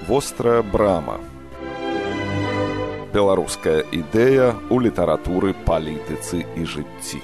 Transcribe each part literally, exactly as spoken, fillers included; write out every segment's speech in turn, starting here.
Вострая брама. Беларуская ідэя ў літаратуры, палітыцы і жыцці.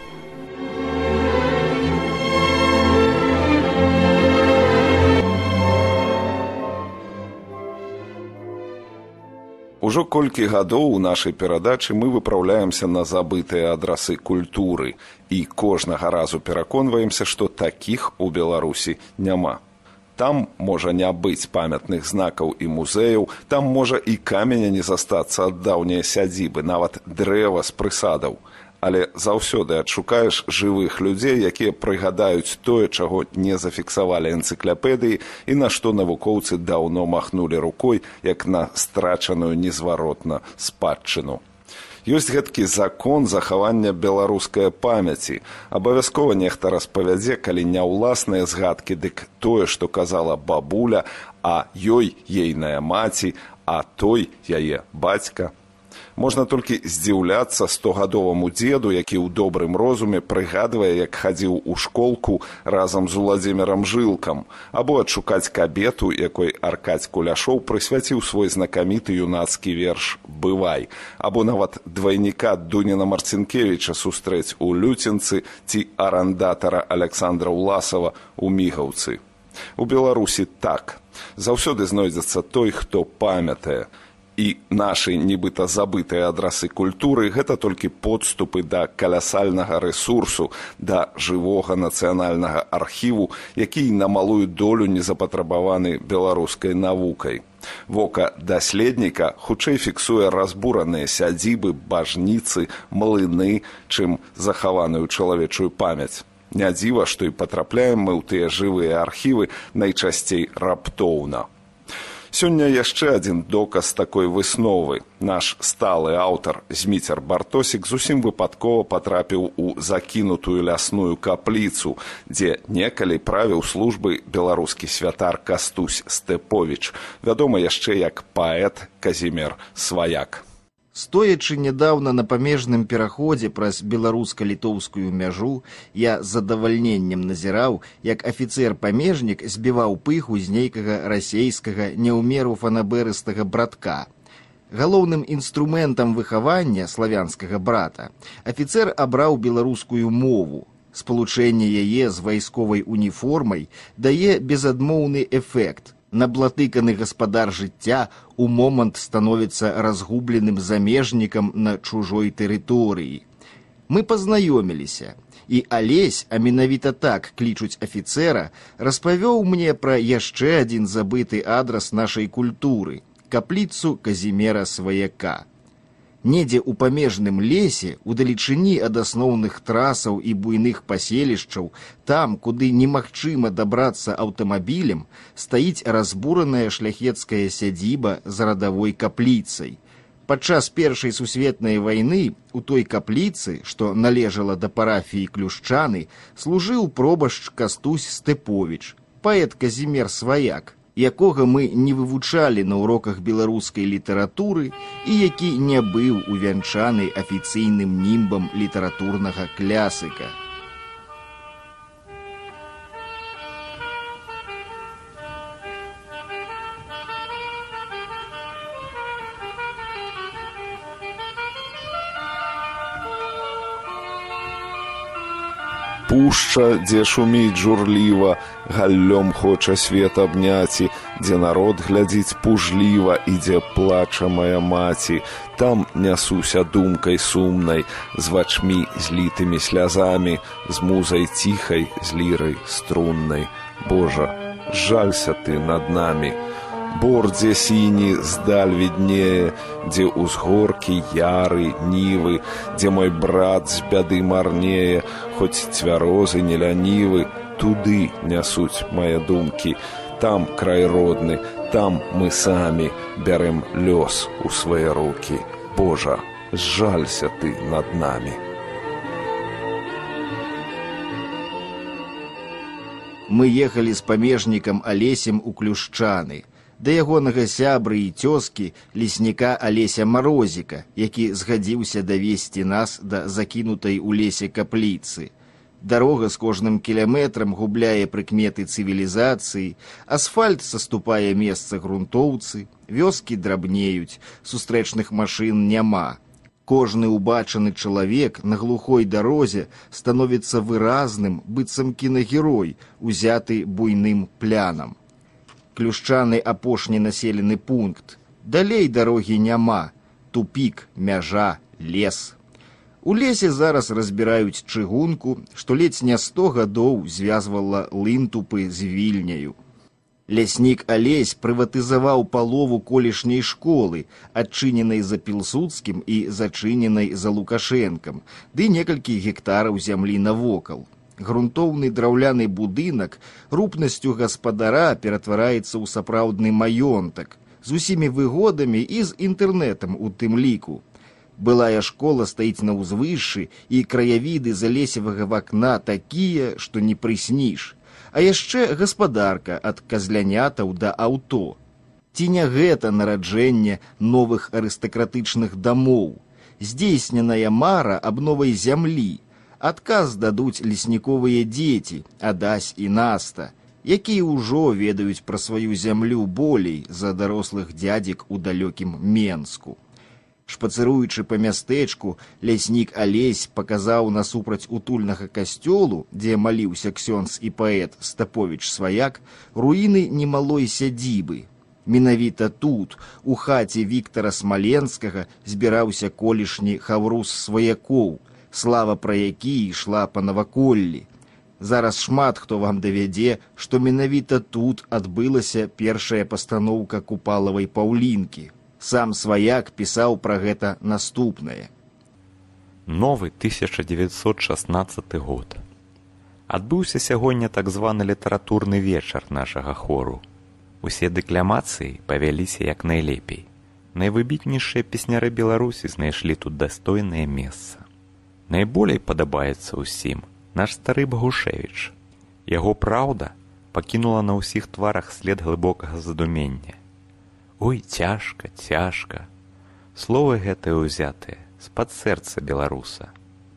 Ужо колькі гадоў у нашай перадачы мы выпраўляемся на забытыя адрасы культуры і кожнага разу пераконваемся, што такіх у Беларусі няма. Там можа не быць памятных знакаў і музеяў, там можа і каменя не застацца ад даўняй сядзібы, нават дрэва з прысадаў. Але заўсёды адшукаеш жывых людзей, якія прыгадаюць тое, чаго не зафіксавалі энцыклапедыі і на што навукоўцы даўно махнулі рукой, як на страчаную незваротна спадчыну. Ёсць гэткі закон захавання беларускай памяці. Абавязкова нехта распавядзе, калі не ўласныя згадкі, дык тое, што казала бабуля, а ёй ейная маці, а той яе бацька. Можна толькі здзіўляцца стогадоваму дзеду, які ў добрым розуме прыгадвае, як хадзіў у школку разам з Уладзімірам Жылкам, або адшукаць кабету, якой Аркадзь Куляшоў прысвяціў свой знакаміты юнацкі верш «Бывай», або нават двайніка Дуніна Марцінкевіча сустрэць у Люцінцы ці арандатара Аляксандра Ўласава ў Мігаўцы. У Беларусі так. Заўсёды знойдзецца той, хто памятае. І нашы нібыта забытыя адрасы культуры – гэта толькі подступы да калясальнага рэсурсу, да жывога нацыянальнага архіву, які на малую долю не запатрабаваны беларускай навукай. Вока даследніка хутчэй фіксуе разбураныя сядзібы, бажніцы, млыны, чым захаваную чалавечую памяць. Не дзіва, што і патрапляем мы ў тыя жывыя архівы найчасцей раптоўна. Сёння яшчэ адзін доказ такой высновы. Наш сталы аўтар Зміцер Бартосік зусім выпадкова патрапіў у закінутую лясную капліцу, дзе некалі правіў службы беларускі святар Кастусь Стэповіч, вядомы яшчэ як паэт Казімер Сваяк. Стоячы нядаўна на памежным пераходзе праз беларуска-літоўскую мяжу, я з задавальненнем назіраў, як афіцэр-памежнік збіваў пыху з нейкага расейскага неўмеру фанабэрыстага братка. Галоўным інструментам выхавання славянскага брата афіцэр абраў беларускую мову. Спалучэнне яе з вайсковай уніформай дае безадмоўны эфект. Наблатыканы гаспадар жыцця у момант становіцца разгубленым замежнікам на чужой тэрыторыі. Мы пазнаёміліся, і Алесь, а менавіта так клічуць афіцэра, распавёў мне пра яшчэ адзін забыты адрас нашай культуры – капліцу Казімера Сваяка. Недзе ў памежным лесе, удалечыні ад асноўных трасаў і буйных паселішчаў, там, куды немагчыма дабрацца аўтамабілем, стаіць разбураная шляхецкая сядзіба з радавой капліцай. Падчас Першай сусветнай вайны у той капліцы, што належала да парафіі Клюшчаны, служыў пробашч Кастусь Стэповіч, паэт Казімер Сваяк, якога мы не вывучалі на уроках беларускай літаратуры і які не быў увянчаны афіцыйным німбам літаратурнага клясыка. Пушча, дзе шуміць журліва, галлём хоча свет абняці, дзе народ глядзіць пужліва і дзе плача мая маці. Там нясуся думкай сумнай, з вачмі злітымі слязамі, з музай ціхай, з лірай струннай. Божа, жалься ты над намі. Бор, дзе сіні здаль віднее, дзе узгоркі, яры, нівы, дзе мой брат з бяды марнее, хоць цвярозы не лянівы, туды нясуць мае думкі. Там край родны, там мы самі бярэм лёс у свае рукі. Божа, жалься ты над намі. Мы ехалі з памежнікам Алесем у Клюшчаны. Да ягонага сябры і цёзкі лесніка Алеся Марозіка, які згадзіўся давесці нас да закінутай у лесе капліцы. Дарога з кожным кіляметрам губляе прыкметы цывілізацыі, асфальт саступае месца грунтоўцы, вёскі драбнеюць, сустрэчных машын няма. Кожны ўбачаны чалавек на глухой дарозе становіцца выразным, быццам кінагерой, узяты буйным плянам. Клюшчаны апошні населены пункт. Далей дарогі няма. Тупік, мяжа, лес. У лесе зараз разбіраюць чыгунку, што ледзь не сто гадоў звязвала Лынтупы з Вільняю. Ляснік Алесь прыватызаваў палову колішняй школы, адчыненай за Пілсудскім і зачыненай за Лукашэнкам, ды некалькі гектараў зямлі навокал. Грунтоўны драўляны будынак рупнасцю гаспадара ператвараецца ў сапраўдны маёнтак, з усімі выгодамі і з інтэрнэтам у тым ліку. Былая школа стаіць на ўзвышшы, і краявіды залесевага вакна такія, што не прысніш. А яшчэ гаспадарка ад казлянятаў да аўто. Ці не гэта нараджэнне новых арыстакратычных дамоў? Здзейсненая мара аб новай зямлі. Адказ дадуць лесніковыя дзеці, Адась і Наста, якія ўжо ведаюць пра сваю зямлю болей за дарослых дзядзек у далёкім Менску. Шпацыруючы па мястэчку, ляснік Алесь паказаў насупраць утульнага касцёлу, дзе маліўся ксёндз і паэт Стаповіч Сваяк, руіны немалой сядзібы. Менавіта тут, у хаце Віктара Смаленскага, збіраўся колішні Хаврус Сваякоў, слава пра які ішла па наваколлі. Зараз шмат хто вам давядзе, што менавіта тут адбылася першая пастаноўка Купалавай Паўлінкі. Сам Сваяк пісаў пра гэта наступнае. Новы тысяча дзевяцьсот шаснаццаты год. Адбыўся сягоння так званы літаратурны вечар нашага хору. Усе дэкламацыі павяліся як найлепей. Найвыбітнейшыя песняры Беларусі знайшлі тут дастойнае месца. Найболей падабаецца ўсім наш стары Багушевіч. Яго праўда пакінула на ўсіх тварах след глыбокага задумення. Ой, цяжка, цяжка. Словы гэтыя ўзятыя з-пад сэрца беларуса.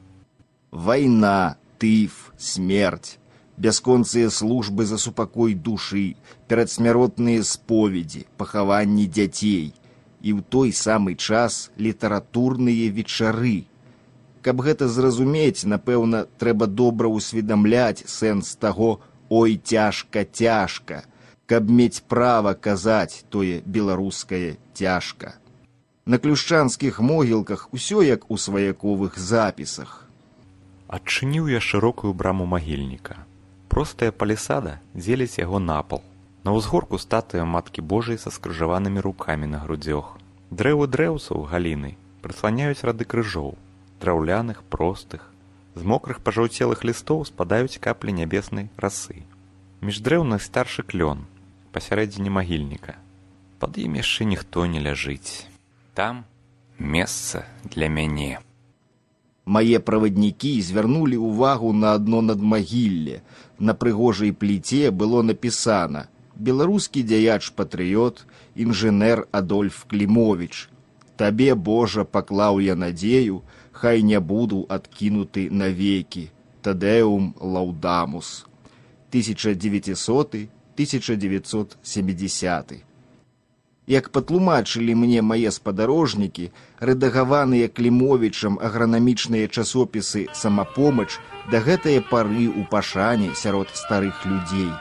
Вайна, тыф, смерць, бясконцыя службы за супакой душы, перадсмяротныя споведзі, пахаванні дзяцей і ў той самы час літаратурныя вечары. Каб гэта зразумець, напэўна, трэба добра ўсведамляць сэнс таго «ой, цяжка, цяжка», каб мець права казаць тое беларускае цяжка. На клюшчанскіх могілках усё як у сваяковых запісах. Адчыніў я шырокую браму магільніка. Простая палісада дзеліць яго напал. На ўзгорку статуя Маткі Божай са скрыжаванымі рукамі на грудзёх. Дрэвы дрэўцаў галіны прысланяюць рады крыжоў, драўляных, простых. З мокрых пажаўцелых лістоў спадаюць каплі нябеснай расы. Між дрэўных старшы клён, пасярэдзіне магільніка. Пад ім яшчэ ніхто не ляжыць. Там месца для мяне. Мае праваднікі звярнулі ўвагу на адно надмагілле. На прыгожай пліце было напісана «Беларускі дзяяч-патрыёт, інжынер Адольф Клімовіч. Табе, Божа, паклаў я надзею, хай не буду адкінуты навекі. Тадэум лаўдамус». тысяча дзевяцьсоты — тысяча девятьсот семидесятый. Як патлумачылі мне мае спадарожнікі, рэдагаваныя Клімовічам агранамічныя часопісы «Самапомач» да гэтае пары ў пашане сярод старых людзей.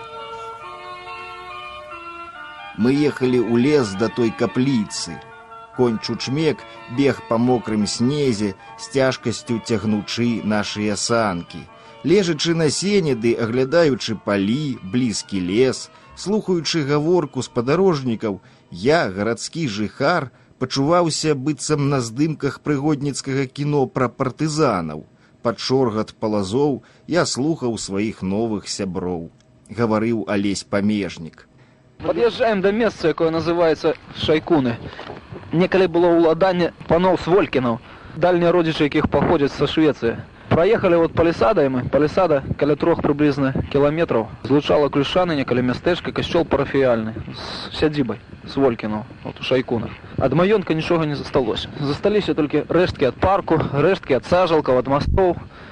Мы ехалі ў лес да той капліцы. Конь Чучмек бег па мокрым снезе, з цяжкасцю цягнучы нашыя санкі. Лежачы на сене ды аглядаючы палі, блізкі лес, слухаючы гаворку спадарожнікаў, я, гарадскі жыхар, пачуваўся быццам на здымках прыгодніцкага кіно пра партызанаў. Пад шоргат палазоў я слухаў сваіх новых сяброў. Гаварыў Алесь Памежнік. Пад'язджаем да месца, якое называецца Шайкуны. Некалі было ўладанне паноў Сволькінаў, дальнія родзічы якіх паходзяць са Швецыі. Праехалі вот палісадай мы, палісада каля трох прыблізна кіламетраў. Злучала Клюшчаны некалі мястэчка, касцёл парафіяльны, з сядзібай Сволькінаў, вот у Шайкунах. Ад маёнтка нічога не засталося. Засталіся толькі рэшткі ад парку, рэшткі ад сажалкаў, ад мастоў.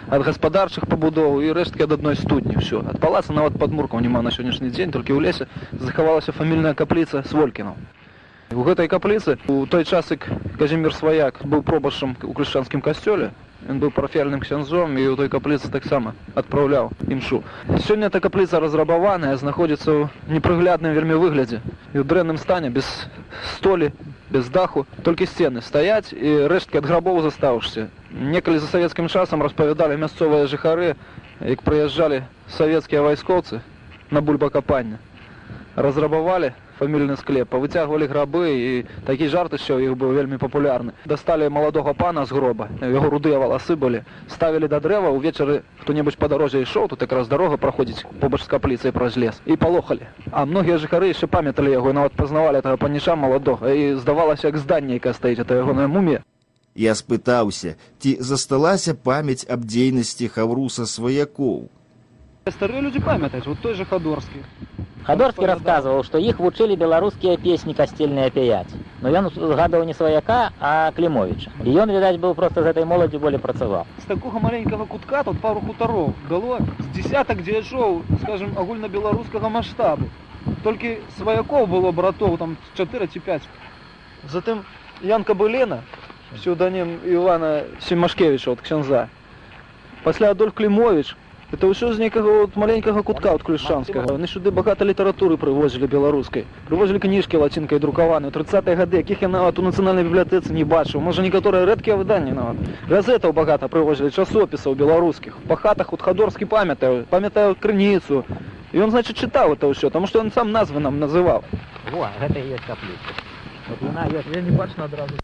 ад гаспадарчых пабудоў і рэшткі ад адной студні. Все. Ад палаца нават падмуркаў няма на сённяшні дзень, толькі ў лесе захавалася фамільная капліца Сволькінаў. У гэтай капліцы у той час, як Казімір Сваяк быў пробашчам у крышчанскім касцёле, ён быў парафіяльным ксяндзом і ў той капліцы таксама адпраўляў імшу. Сёння эта капліца разрабаваная, знаходзіцца ў непрыглядным вельмі выглядзе і ў дрэнным стане, без столі, без даху, толькі сцены стаяць і рэшткі ад грабоў застаўшся. Некалі за савецкім часам распавядалі мясцовыя жыхары, як прыязджалі савецкія вайскоўцы на бульбакапанне, разрабавалі фамільны склеп, павыцягвалі грабы, і такі жарт яшчэ ў іх быў вельмі папулярны. Дасталі маладога пана з гроба, яго рудыя валасы былі, ставілі да дрэва, увечары хто-небудзь па дарозе ішоў, тут якраз дарога праходзіць побач з капліцай праз лес, і палохалі. А многія жыхары яшчэ памяталі яго і нават пазнавалі гэтага паніша маладога, і здавалася, як зданне, якая стаіць, это ягоная мумія. Я спытаўся, ці засталася памяць аб дзейнасці Хавруса Сваякоў. Старыя людзі памятаюць, вот той же Хадорскі. Хадорскі расказваў, што іх вучылі беларускія песні касцельныя пяяць. Но ён згадаў не Сваяка, а Клімовіча. І ён, відаць, быў проста з гэтай моладзі болей працаваў. З такога маленькага кутка тут пару хутароў было з дзесятак дзеячоў, скажем, агульнабеларускага маштабу. Толькі Сваякоў было братоў там чатыры ці пяць. Затым Ян Кабылена, псеўданім Івана Семашкевіча от ксяндза. Пасля Адольф Клімовіч. Это ўсё з нейкага от маленькага кутка от крышчанскага. Яны сюды багата літаратуры прывозілі беларускай. Прывозілі кніжкі лацінкай друкаваныя. У трыццатыя гады, якіх я нават у нацыянальнай бібліятэцы не бачыў. Можа, некаторыя рэдкія выданні нават. Газетаў багата прывозілі, часопісаў беларускіх. Па хатах от Хадорскі памятаю, памятаю крыніцу. І ён, значит, чытаў это ўсё, таму што ён сам назвы нам называў. Во, гэта і ёсць капліца. Вот яна ёсць, я не бачна адразу.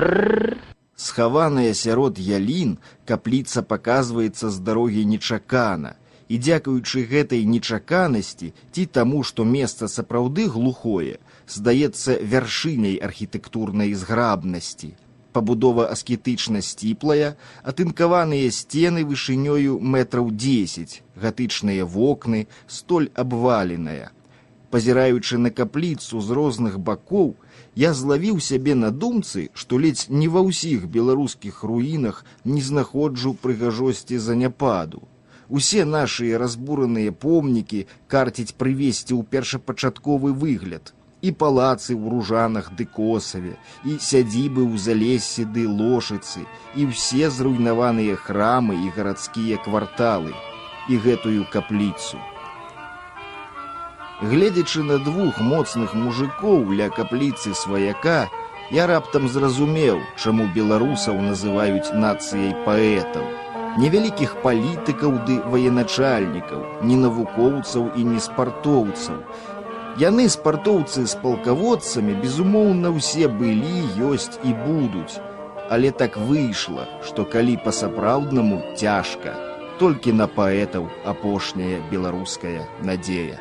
Схаваная сярод ялін, капліца паказваецца з дарогі нечакана. І дзякуючы гэтай нечаканасці, ці таму, што месца сапраўды глухое, здаецца вяршыняй архітэктурнай зграбнасці. Пабудова аскетычна сціплая, атынкаваныя сцены вышынёю метраў дзесяць, гатычныя вокны, столь абваленая. Пазіраючы на капліцу з розных бакоў, я злавіў сябе на думцы, што ледзь не ва ўсіх беларускіх руінах не знаходжу прыгажосці заняпаду. Усе нашыя разбураныя помнікі карціць прывесці ў першапачатковы выгляд. І палацы ў Ружанах ды Косаве, і сядзібы ў Залессі ды Лошыцы, і ўсе зруйнаваныя храмы і гарадскія кварталы, і гэтую капліцу. Гледзячы на двух моцных мужикоў ля капліцы Сваяка, я раптам зразумеў, чаму беларусаў называюць нацыяй паэтаў. Невялікіх палітыкаў ды военачальнікаў, ні навукоўцаў і ні спартоўцаў. Яны, спартоўцы з палкаводцамі, безумоўна, ўсе былі, ёсць і будуць. Але так выйшла, што калі па-сапраўднаму цяжка, толькі на паэтаў апошняя беларуская надзея.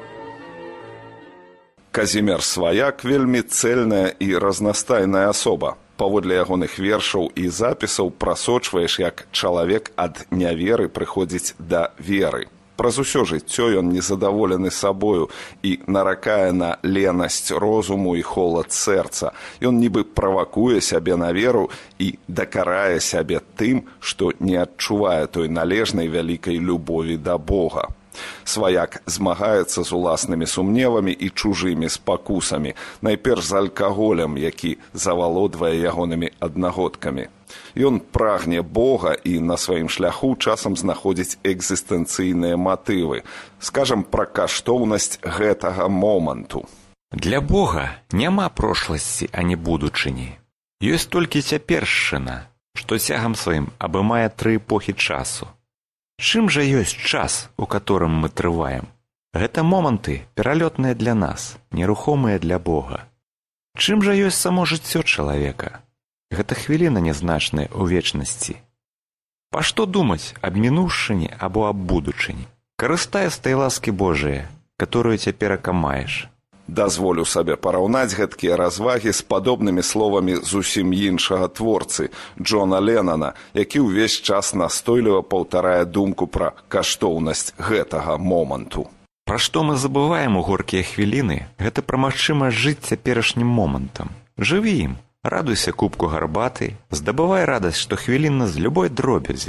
Казімір Сваяк вельмі цэльная і разнастайная асоба. Паводле ягоных вершаў і запісаў прасочваеш, як чалавек ад няверы прыходзіць да веры. Праз усё жыццё ён незадаволены сабою і наракае на ленасць розуму і холад сэрца. Ён нібы правакуе сябе на веру і дакарае сябе тым, што не адчувае той належнай вялікай любові да Бога. Сваяк змагаецца з уласнымі сумневамі і чужымі спакусамі, найперш з алкаголем, які завалодвае ягонымі аднагодкамі. Ён прагне Бога і на сваім шляху часам знаходзіць экзістэнцыйныя матывы. Скажам пра каштоўнасць гэтага моманту. Для Бога няма прошласці, а не будучыні. Ёсць толькі цяпершчына, што цягам сваім абымае тры эпохі часу. Чым жа ёсць час, у которым мы трываем? Гэта моманты, пералётныя для нас, нерухомыя для Бога. Чым жа ёсць само жыццё чалавека? Гэта хвіліна нязначная ў вечнасці. Па што думаць аб мінуўшчыне або аб будучыні? Карыстай з той ласкі Божыя, которую цяперака маеш. Дазволю сабе параўнаць гэткія развагі з падобнымі словамі зусім іншага творцы, Джона Леннона, які ўвесь час настойліва паўтарае думку пра каштоўнасць гэтага моманту. Пра што мы забываем у горкія хвіліны, гэта пра магчымасць жыць цяперашнім момантам. Жыві ім, радуйся кубку гарбаты, здабывай радасць, што хвілінна з любой дробязі.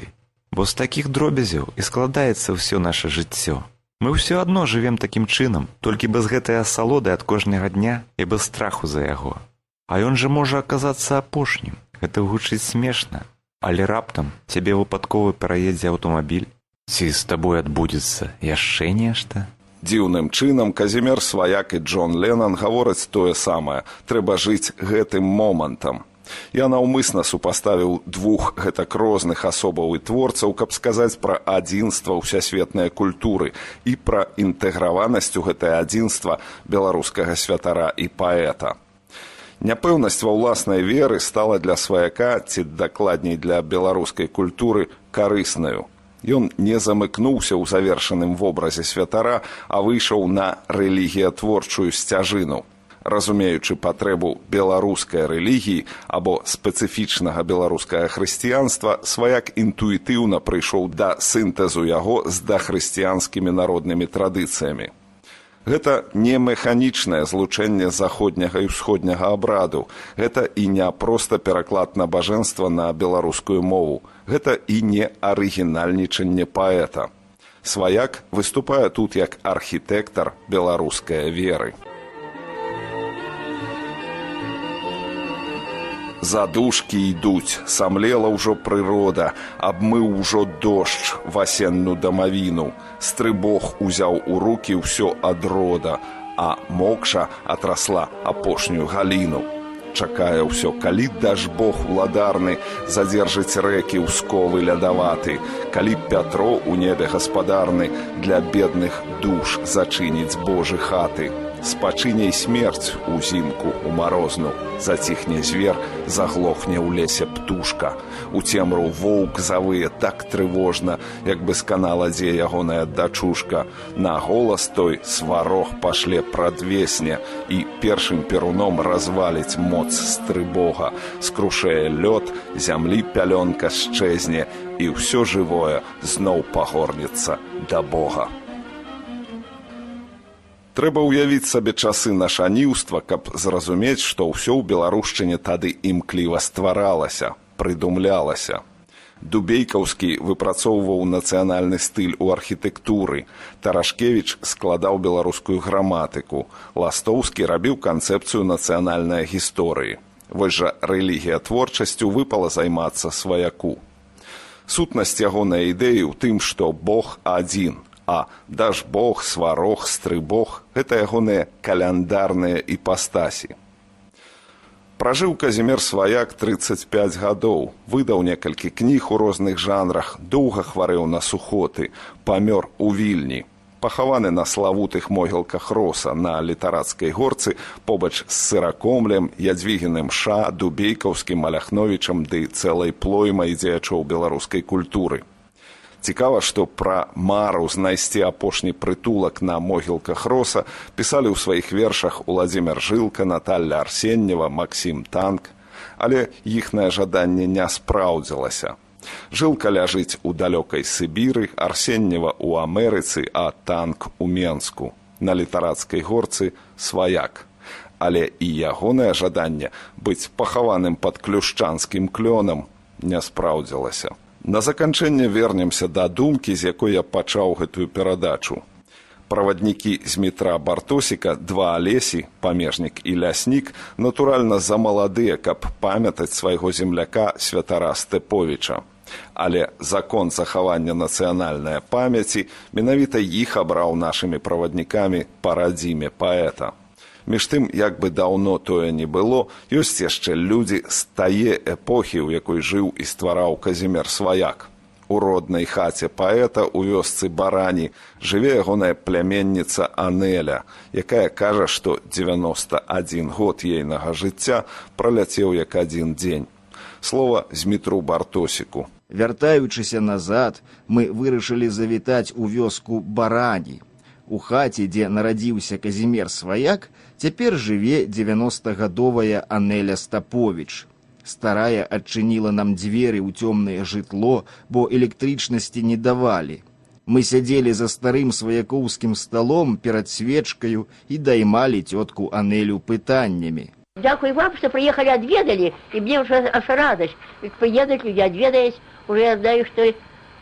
Бо з такіх дробязяў і складаецца ўсё наша жыццё. Мы ўсё адно жывем такім чынам, толькі без гэтай асалоды ад кожнага дня і без страху за яго. А ён жа можа аказацца апошнім. Гэта гучыць смешна. Але раптам цябе выпадкова пераедзе аўтамабіль? Ці з табой адбудзецца яшчэ нешта? Дзіўным чынам Казімір Сваяк і Джон Леннан гавораць тое самае. Трэба жыць гэтым момантам. Я наўмысна супаставіў двух гэтак розных асобаў і творцаў, каб сказаць пра адзінства ўсясветнай культуры і пра інтэграванасць у гэтае адзінства беларускага святара і паэта. Няпэўнасць ва ўласнай веры стала для Сваяка, ці дакладней для беларускай культуры, карыснаю. Ён не замыкнуўся ў завершаным вобразе святара, а выйшаў на рэлігіятворчую сцяжыну. Разумеючы патрэбу беларускай рэлігіі або спецыфічнага беларускага хрысціянства, Сваяк інтуітыўна прыйшоў да сінтэзу яго з дахрысціянскімі народнымі традыцыямі. Гэта не механічнае злучэнне заходняга і ўсходняга абраду. Гэта і не проста пераклад набажэнства на беларускую мову. Гэта і не арыгінальнічанне паэта. Сваяк выступае тут як архітэктар беларускай веры. Задушкі ідуць, самлела ўжо прырода, абмыў ужо дождж васенную дамавіну, стрыбог узяў у рукі ўсё ад рода, а мокша атрасла апошнюю галіну. Чакае ўсё, калі дажбог уладарны задзержыць рэкі ўсковы лядаваты, калі Пятро у небе гаспадарны для бедных душ зачыніць Божы хаты. Спачыняй смерць узімку у марозну, заціхне звер, заглохне ў лесе птушка. У цемру воўк завые так трывожна, як бы сканала дзе ягоная дачушка. На голас той сварог пашле прадвесне і першым перуном разваліць моц стрыбога. Скрушае лёд, зямлі пялёнка счэзне, і ўсё жывое зноў пагорнецца да Бога. Трэба ўявіць сабе часы нашаніўства, каб зразумець, што ўсё ў беларушчыне тады імкліва стваралася, прыдумлялася. Дубейкаўскі выпрацоўваў нацыянальны стыль у архітэктуры, Тарашкевіч складаў беларускую граматыку, Ластоўскі рабіў канцэпцыю нацыянальнай гісторыі. Вось жа рэлігіятворчасцю выпала займацца Сваяку. Сутнасць ягонай ідэі ў тым, што Бог адзін, а дажбог, сварог, стрыбог – гэта ягоныя каляндарныя іпастасі. Пражыў Казімір Сваяк трыццаць пяць гадоў, выдаў некалькі кніг у розных жанрах, доўга хварэў на сухоты, памёр у Вільні. Пахаваны на славутых могілках Роса на Літарацкай горцы побач з Сыракомлем, Ядвігіным Ша, Дубейкаўскім, Аляхновічам ды цэлай плоймай дзеячоў беларускай культуры. Цікава, што пра мару знайсці апошні прытулак на могілках Роса пісалі ў сваіх вершах Уладзімір Жылка, Наталля Арсеньева, Максім Танк, але іхнае жаданне не спраўдзілася. Жылка ляжыць у далёкай Сібіры, Арсеньева ў Амерыцы, а Танк у Менску. На Літарацкай горцы Сваяк. Але і ягонае жаданне быць пахаваным пад клюшчанскім клёнам не спраўдзілася. На заканчэнне вернемся да думкі, з якой я пачаў гэтую перадачу. Праваднікі з метра Бартосіка, два Алесі, памежнік і ляснік, натуральна замаладыя, каб памятаць свайго земляка святара Степовіча. Але закон захавання нацыянальнай памяці менавіта іх абраў нашымі праваднікамі па радзіме паэта. Між тым, як бы даўно тое не было, ёсць яшчэ людзі з тае эпохі, у якой жыў і ствараў Казімір Сваяк. У роднай хаце паэта у вёсцы Барані жыве ягоная пляменніца Анеля, якая кажа, што дзевяноста адзін год ейнага жыцця праляцеў як адзін дзень. Слова Змітру Бартосіку. Вяртаючыся назад, мы вырашылі завітаць у вёску Барані. У хаце, дзе нарадзіўся Казімір Сваяк, цяпер жыве дзевяностагадовая Анеля Стаповіч. Старая адчыніла нам дзверы ў цёмнае жытло, бо электрычнасці не давалі. Мы сядзелі за старым сваякоўскім сталом перад свечкаю і даймалі цётку Анелю пытаннямі. Дякую вам, что приехали, отведали, и мне уже аж радость. Ведь приедут люди, отведаясь, уже я знаю, что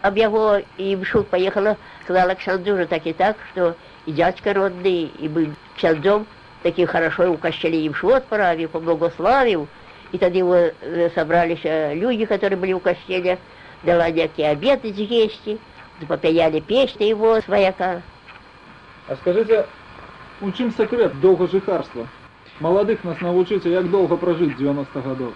об яго і в шут поехала, сказала ксяндзу уже так и так, что и дядька родный, и был ксяндзом, таки хорошо у костеле им шут отправил, поблагословил. И тогда его собрались люди, которые были у костеля, дала некие обеды съесть, попаяли песни его, свояка. А скажите, у чым секрет долгожихарства? Молодых нас навучите, як долго прожить девяносто годов?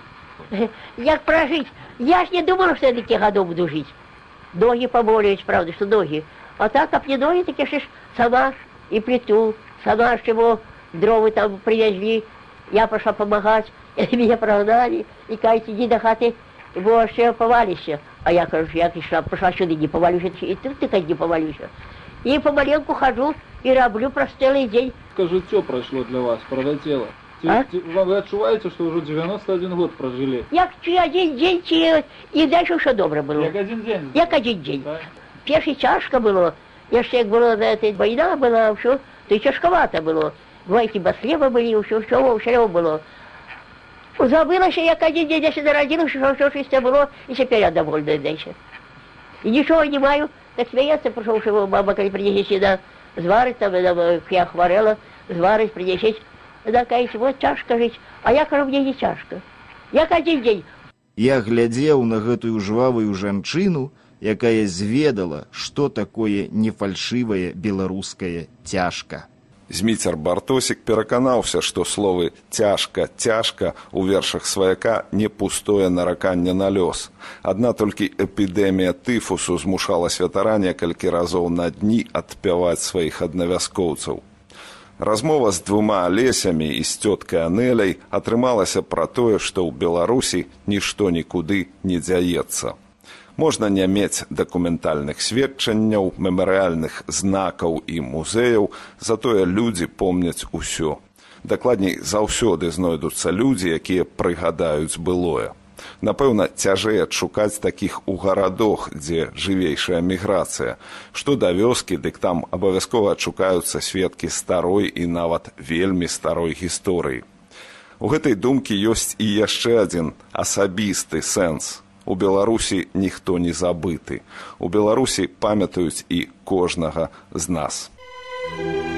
Як прожить? Я ж не думала, что я таких годов буду жить. Ноги поболеют, правда, что ноги. А так, как не ноги, так я ж сама и плиту, сама ж его дровы там привезли. Я пошла помогать, и меня прогнали, и кажется, иди до хаты, бо ще повалишься. А я кажу, я пришла, пошла сюда, не повалюсь, и тут ты не повалюсь. И помаленьку хожу, и роблю про целый день. Как життя прошло для вас, пролетело? А? Вы отчуваете, что уже девяносто один год прожили? Як один день, и дальше все добре было. Як один день? Як один день. Так? Перший тяжко было. Jeszcze jak było, эта война была, все, то и тяжковато было. Двойки баслеба были, все, все, все было. Забылася, як один день, я ще народилась, що все це було, і тепер я довольна дальше. І нічого не маю, так сміється, прийшов, що мама, коли принесіть сюди, зварить, там, я хворела, зварить, принесіть. Вона каже, вот тяжко жить, а я кажу, мне не тяжко. Як один день. Я глядзеў на гэтую жвавую жанчыну, якая зведала, што такое нефальшывае беларускае цяжка. Зміцер Бартосік пераканаўся, што словы «цяжка», «цяжка» у вершах сваяка не пустое нараканне на лёс. Адна толькі эпідэмія тыфусу змушала святара некалькі разоў на дні адпяваць сваіх аднавяскоўцаў. Размова з двума Алесямі і з цёткай Анеляй атрымалася пра тое, што ў Беларусі нішто нікуды не дзяецца. Можна не мець дакументальных сведчанняў, мемарыяльных знакаў і музеяў, затое людзі помняць усё. Дакладней, заўсёды знойдуцца людзі, якія прыгадаюць былое. Напэўна, цяжэй адшукаць такіх у гарадах, дзе жывейшая міграцыя. Што да вёскі, дык там абавязкова адшукаюцца сведкі старой і нават вельмі старой гісторыі. У гэтай думкі ёсць і яшчэ адзін асабісты сэнс. У Беларусі ніхто не забыты. У Беларусі памятаюць і кожнага з нас.